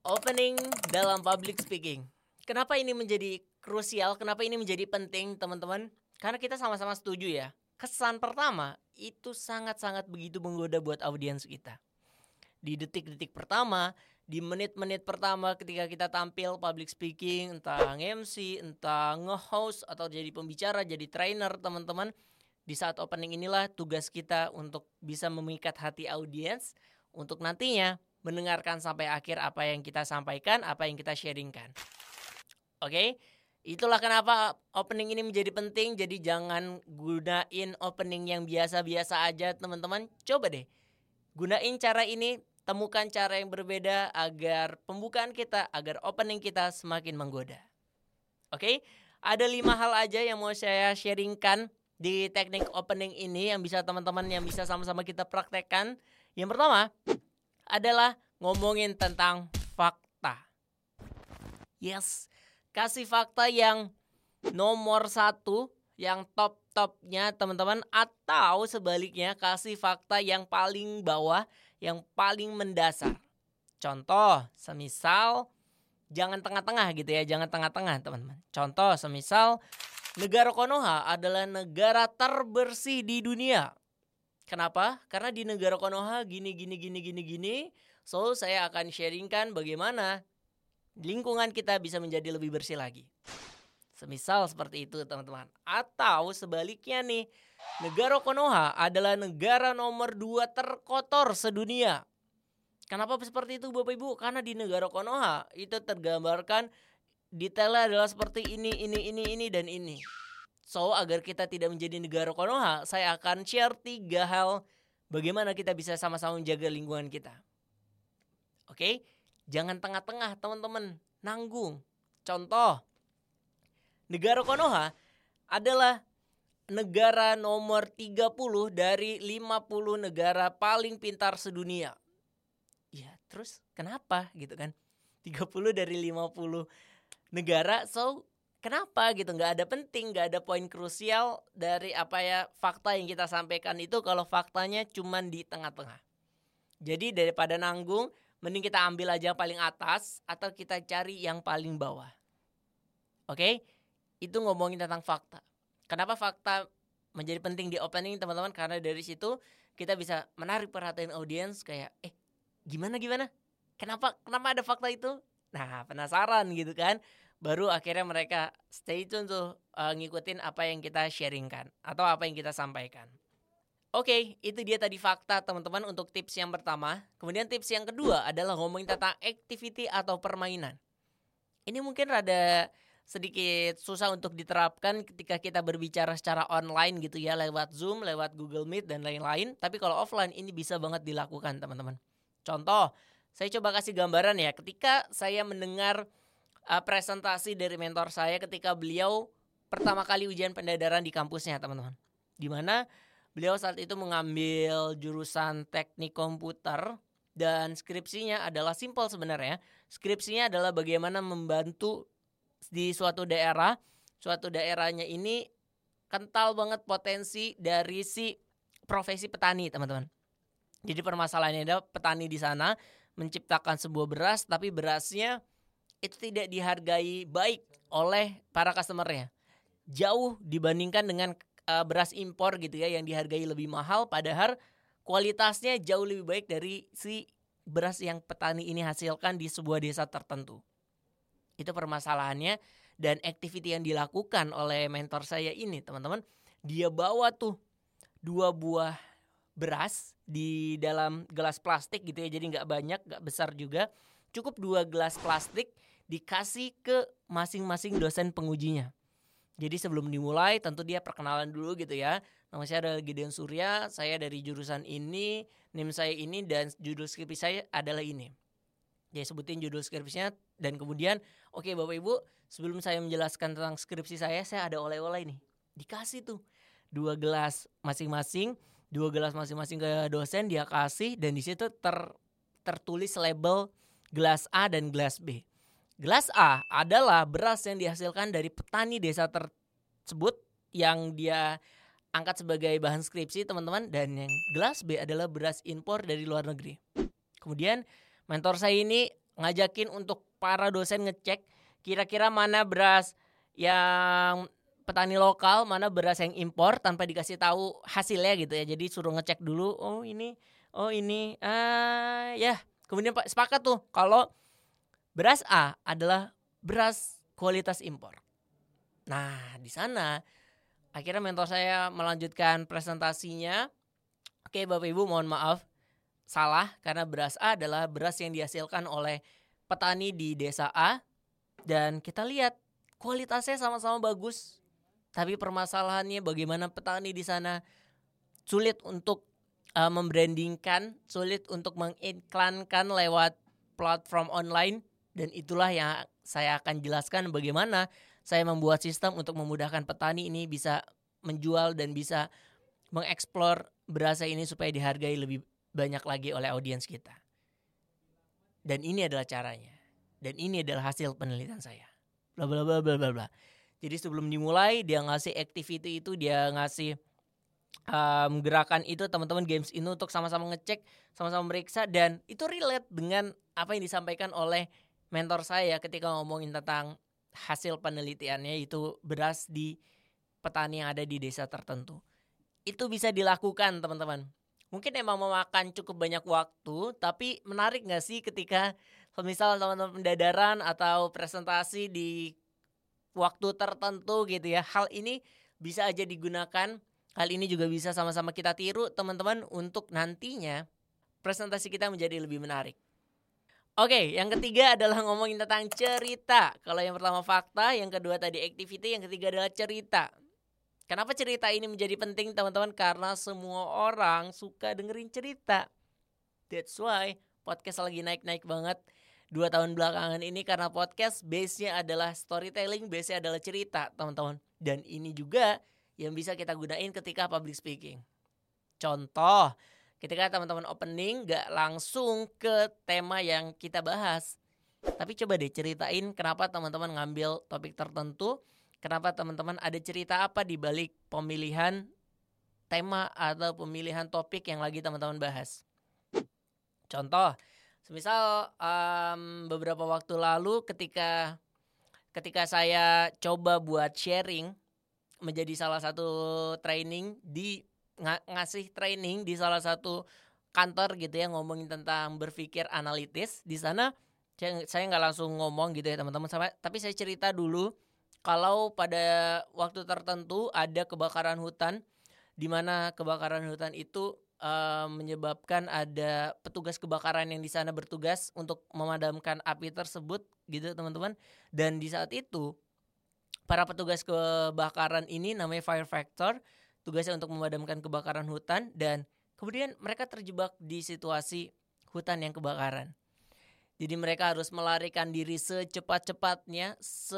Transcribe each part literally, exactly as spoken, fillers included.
Opening dalam public speaking. Kenapa ini menjadi krusial? Kenapa ini menjadi penting, teman-teman? Karena kita sama-sama setuju ya. Kesan pertama itu sangat-sangat begitu menggoda buat audiens kita. Di detik-detik pertama, di menit-menit pertama ketika kita tampil public speaking, entah M C, entah nge-host atau jadi pembicara, jadi trainer, teman-teman. Di saat opening inilah tugas kita untuk bisa memikat hati audiens untuk nantinya mendengarkan sampai akhir apa yang kita sampaikan, apa yang kita sharingkan. Oke, okay? Itulah kenapa opening ini menjadi penting. Jadi jangan gunain opening yang biasa-biasa aja, teman-teman. Coba deh, gunain cara ini, temukan cara yang berbeda agar pembukaan kita, agar opening kita semakin menggoda. Oke, okay? Ada lima hal aja yang mau saya sharingkan di teknik opening ini yang bisa teman-teman, yang bisa sama-sama kita praktekkan. Yang pertama adalah ngomongin tentang fakta. Yes, kasih fakta yang nomor satu, yang top-topnya teman-teman. Atau sebaliknya kasih fakta yang paling bawah, yang paling mendasar. Contoh, semisal jangan tengah-tengah gitu ya, jangan tengah-tengah teman-teman. Contoh, semisal negara Konoha adalah negara terbersih di dunia. Kenapa? Karena di negara Konoha gini gini gini gini gini. So saya akan sharingkan bagaimana lingkungan kita bisa menjadi lebih bersih lagi. Semisal seperti itu teman-teman. Atau sebaliknya nih, negara Konoha adalah negara nomor dua terkotor sedunia. Kenapa seperti itu Bapak Ibu? Karena di negara Konoha itu tergambarkan detailnya adalah seperti ini, ini, ini, ini, dan ini. So, agar kita tidak menjadi negara Konoha, saya akan share tiga hal bagaimana kita bisa sama-sama menjaga lingkungan kita. Oke, okay? Jangan tengah-tengah teman-teman, nanggung. Contoh, negara Konoha adalah negara nomor tiga puluh dari lima puluh negara paling pintar sedunia. Ya, terus kenapa gitu kan? tiga puluh dari lima puluh negara, so kenapa gitu, gak ada penting, gak ada poin krusial dari apa ya fakta yang kita sampaikan itu kalau faktanya cuman di tengah-tengah. Jadi daripada nanggung, mending kita ambil aja yang paling atas atau kita cari yang paling bawah. Oke, okay? Itu ngomongin tentang fakta. Kenapa fakta menjadi penting di opening teman-teman? Karena dari situ kita bisa menarik perhatian audiens kayak, eh gimana gimana? Kenapa kenapa ada fakta itu? Nah penasaran gitu kan? Baru akhirnya mereka stay tune tuh uh, ngikutin apa yang kita sharingkan atau apa yang kita sampaikan. Oke, okay, itu dia tadi fakta teman-teman untuk tips yang pertama. Kemudian tips yang kedua adalah ngomongin tentang activity atau permainan. Ini mungkin rada sedikit susah untuk diterapkan ketika kita berbicara secara online gitu ya, lewat Zoom, lewat Google Meet dan lain-lain. Tapi kalau offline ini bisa banget dilakukan teman-teman. Contoh, saya coba kasih gambaran ya, ketika saya mendengar Uh, presentasi dari mentor saya ketika beliau pertama kali ujian pendadaran di kampusnya teman-teman. Dimana beliau saat itu mengambil jurusan teknik komputer dan skripsinya adalah simple sebenarnya. Skripsinya adalah bagaimana membantu di suatu daerah. Suatu daerahnya ini kental banget potensi dari si profesi petani teman-teman. Jadi permasalahannya adalah petani di sana menciptakan sebuah beras tapi berasnya itu tidak dihargai baik oleh para customernya. Jauh dibandingkan dengan uh, beras impor gitu ya yang dihargai lebih mahal padahal kualitasnya jauh lebih baik dari si beras yang petani ini hasilkan di sebuah desa tertentu. Itu permasalahannya dan activity yang dilakukan oleh mentor saya ini teman-teman. Dia bawa tuh dua buah beras di dalam gelas plastik gitu ya. Jadi gak banyak, gak besar juga. Cukup dua gelas plastik dikasih ke masing-masing dosen pengujinya. Jadi sebelum dimulai tentu dia perkenalan dulu gitu ya. Nama saya adalah Gideon Surya, saya dari jurusan ini, N I M saya ini dan judul skripsi saya adalah ini. Dia sebutin judul skripsinya dan kemudian oke okay, Bapak Ibu, sebelum saya menjelaskan tentang skripsi saya, saya ada oleh-oleh nih. Dikasih tuh dua gelas masing-masing, dua gelas masing-masing ke dosen dia kasih dan di situ ter, tertulis label gelas A dan gelas B. Gelas A adalah beras yang dihasilkan dari petani desa tersebut yang dia angkat sebagai bahan skripsi teman-teman. Dan yang gelas B adalah beras impor dari luar negeri. Kemudian mentor saya ini ngajakin untuk para dosen ngecek kira-kira mana beras yang petani lokal, mana beras yang impor tanpa dikasih tahu hasilnya gitu ya. Jadi suruh ngecek dulu, oh ini, oh ini, ah ya. Kemudian Pak sepakat tuh kalau beras A adalah beras kualitas impor. Nah, di sana akhirnya mentor saya melanjutkan presentasinya. Oke, Bapak Ibu mohon maaf, salah karena beras A adalah beras yang dihasilkan oleh petani di desa A dan kita lihat kualitasnya sama-sama bagus. Tapi permasalahannya bagaimana petani di sana sulit untuk uh, membrandingkan, sulit untuk mengiklankan lewat platform online, dan itulah yang saya akan jelaskan bagaimana saya membuat sistem untuk memudahkan petani ini bisa menjual dan bisa mengeksplor berasnya ini supaya dihargai lebih banyak lagi oleh audiens kita. Dan ini adalah caranya. Dan ini adalah hasil penelitian saya. Bla bla bla bla bla bla. Jadi sebelum dimulai dia ngasih activity itu, dia ngasih um, gerakan itu, teman-teman games ini untuk sama-sama ngecek, sama-sama meriksa, dan itu relate dengan apa yang disampaikan oleh mentor saya ketika ngomongin tentang hasil penelitiannya itu beras di petani yang ada di desa tertentu. Itu bisa dilakukan teman-teman. Mungkin emang memakan cukup banyak waktu, tapi menarik gak sih ketika misal teman-teman pendadaran atau presentasi di waktu tertentu gitu ya. Hal ini bisa aja digunakan, hal ini juga bisa sama-sama kita tiru teman-teman untuk nantinya presentasi kita menjadi lebih menarik. Oke, yang ketiga adalah ngomongin tentang cerita. Kalau yang pertama fakta, yang kedua tadi activity, yang ketiga adalah cerita. Kenapa cerita ini menjadi penting teman-teman? Karena semua orang suka dengerin cerita. That's why podcast lagi naik-naik banget dua tahun belakangan ini, karena podcast base-nya adalah storytelling, base-nya adalah cerita teman-teman. Dan ini juga yang bisa kita gunain ketika public speaking. Contoh, ketika teman-teman opening gak langsung ke tema yang kita bahas, tapi coba deh ceritain kenapa teman-teman ngambil topik tertentu, kenapa teman-teman ada cerita apa di balik pemilihan tema atau pemilihan topik yang lagi teman-teman bahas. Contoh, semisal um, beberapa waktu lalu ketika ketika saya coba buat sharing menjadi salah satu training di ng- ngasih training di salah satu kantor gitu ya, ngomongin tentang berpikir analitis. Di sana saya, saya nggak langsung ngomong gitu ya teman-teman, sama, tapi saya cerita dulu kalau pada waktu tertentu ada kebakaran hutan, di mana kebakaran hutan itu Uh, menyebabkan ada petugas kebakaran yang di sana bertugas untuk memadamkan api tersebut gitu teman-teman. Dan di saat itu para petugas kebakaran ini namanya firefighter, tugasnya untuk memadamkan kebakaran hutan, dan kemudian mereka terjebak di situasi hutan yang kebakaran. Jadi mereka harus melarikan diri secepat-cepatnya,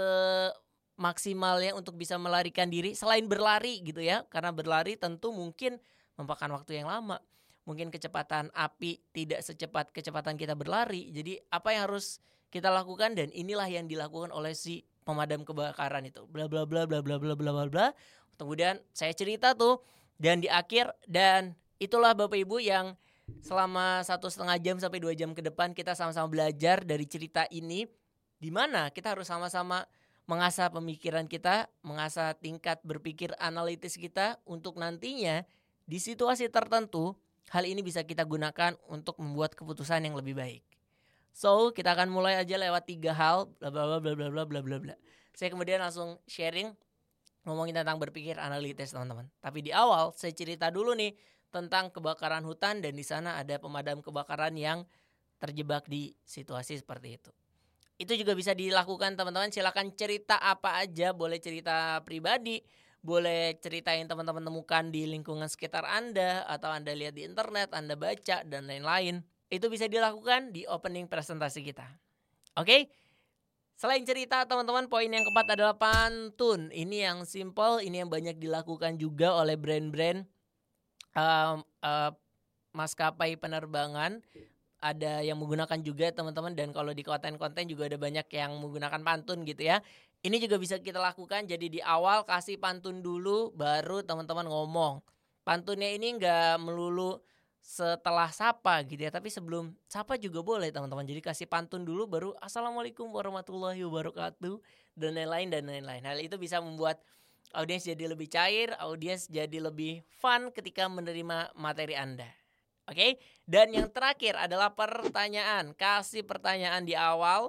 semaksimalnya untuk bisa melarikan diri selain berlari gitu ya. Karena berlari tentu mungkin memakan waktu yang lama. Mungkin kecepatan api tidak secepat kecepatan kita berlari. Jadi apa yang harus kita lakukan, dan inilah yang dilakukan oleh si pemadam kebakaran itu. Bla bla bla bla bla bla bla bla bla. Kemudian saya cerita tuh, dan di akhir, dan itulah Bapak Ibu yang selama satu setengah jam sampai dua jam ke depan kita sama-sama belajar dari cerita ini, di mana kita harus sama-sama mengasah pemikiran kita, mengasah tingkat berpikir analitis kita untuk nantinya di situasi tertentu, hal ini bisa kita gunakan untuk membuat keputusan yang lebih baik. So, kita akan mulai aja lewat tiga hal, bla bla bla bla bla bla bla bla. Saya kemudian langsung sharing ngomongin tentang berpikir analitis teman-teman. Tapi di awal saya cerita dulu nih tentang kebakaran hutan, dan di sana ada pemadam kebakaran yang terjebak di situasi seperti itu. Itu juga bisa dilakukan teman-teman. Silakan cerita apa aja, boleh cerita pribadi, boleh cerita yang teman-teman temukan di lingkungan sekitar Anda, atau Anda lihat di internet, Anda baca, dan lain-lain. Itu bisa dilakukan di opening presentasi kita. Oke? Selain cerita teman-teman, poin yang keempat adalah pantun. Ini yang simple, ini yang banyak dilakukan juga oleh brand-brand um, uh, maskapai penerbangan. Ada yang menggunakan juga teman-teman, dan kalau di konten-konten juga ada banyak yang menggunakan pantun gitu ya. Ini juga bisa kita lakukan. Jadi di awal kasih pantun dulu, baru teman-teman ngomong. Pantunnya ini gak melulu setelah sapa gitu ya, tapi sebelum sapa juga boleh teman-teman. Jadi kasih pantun dulu baru assalamualaikum warahmatullahi wabarakatuh dan lain-lain dan lain-lain. Hal itu bisa membuat audiens jadi lebih cair, audiens jadi lebih fun ketika menerima materi Anda. Oke, dan yang terakhir adalah pertanyaan. Kasih pertanyaan di awal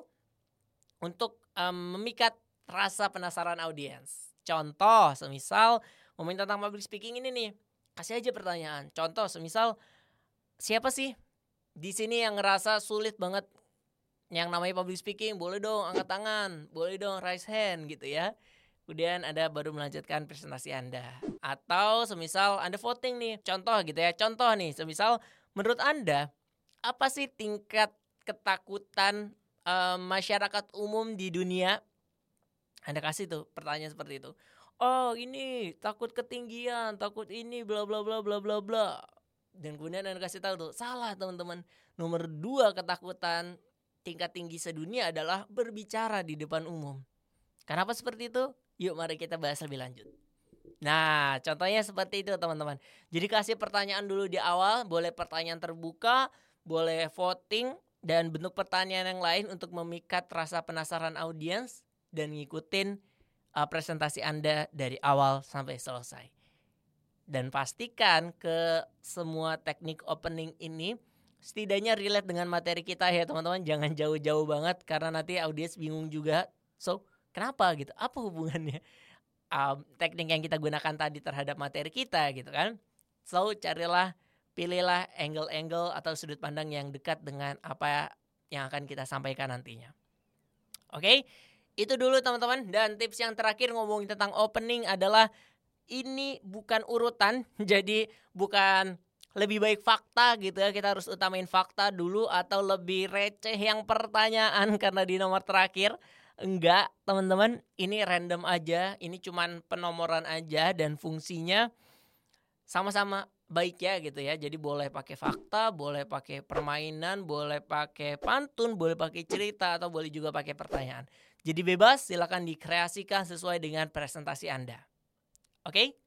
untuk um, memikat rasa penasaran audiens. Contoh, semisal ngomongin tentang public speaking ini nih, kasih aja pertanyaan. Contoh, semisal siapa sih di sini yang ngerasa sulit banget yang namanya public speaking? Boleh dong angkat tangan, boleh dong raise hand gitu ya. Kemudian Anda baru melanjutkan presentasi Anda. Atau semisal Anda voting nih, contoh gitu ya. Contoh nih, semisal menurut Anda apa sih tingkat ketakutan uh, masyarakat umum di dunia? Anda kasih tuh pertanyaan seperti itu. Oh ini takut ketinggian, takut ini bla bla bla bla bla bla. Dan kemudian Anda kasih tahu tuh, salah teman-teman. Nomor dua ketakutan tingkat tinggi sedunia adalah berbicara di depan umum. Kenapa seperti itu? Yuk mari kita bahas lebih lanjut. Nah contohnya seperti itu teman-teman. Jadi kasih pertanyaan dulu di awal. Boleh pertanyaan terbuka, boleh voting, dan bentuk pertanyaan yang lain untuk memikat rasa penasaran audiens dan ngikutin uh, presentasi Anda dari awal sampai selesai. Dan pastikan ke semua teknik opening ini setidaknya relate dengan materi kita ya teman-teman. Jangan jauh-jauh banget karena nanti audiens bingung juga. So kenapa gitu? Apa hubungannya um, teknik yang kita gunakan tadi terhadap materi kita gitu kan? So carilah, pilihlah angle-angle atau sudut pandang yang dekat dengan apa yang akan kita sampaikan nantinya. Oke, okay? Itu dulu teman-teman. Dan tips yang terakhir ngomongin tentang opening adalah ini bukan urutan. Jadi bukan lebih baik fakta gitu ya, kita harus utamain fakta dulu atau lebih receh yang pertanyaan karena di nomor terakhir. Enggak teman-teman, ini random aja, ini cuman penomoran aja dan fungsinya sama-sama baik ya gitu ya. Jadi boleh pakai fakta, boleh pakai permainan, boleh pakai pantun, boleh pakai cerita, atau boleh juga pakai pertanyaan. Jadi bebas, silakan dikreasikan sesuai dengan presentasi Anda. Oke?